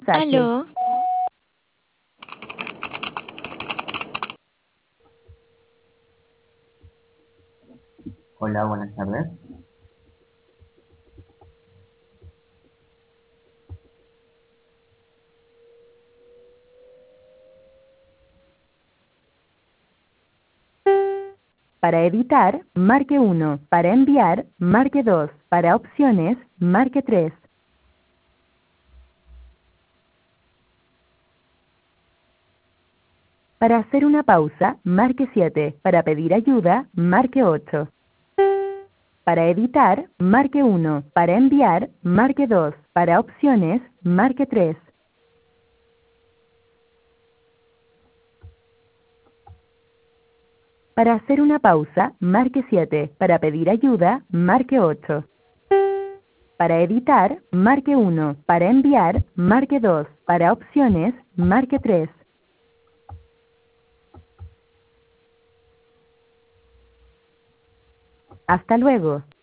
Mensaje. Aló, Hola, buenas tardes. Para editar, marque 1. Para enviar, marque 2. Para opciones, marque 3. Para hacer una pausa, marque 7. Para pedir ayuda, marque 8. Para editar, marque 1. Para enviar, marque 2. Para opciones, marque 3. Para hacer una pausa, marque 7. Para pedir ayuda, marque 8. Para editar, marque 1. Para enviar, marque 2. Para opciones, marque 3. Hasta luego.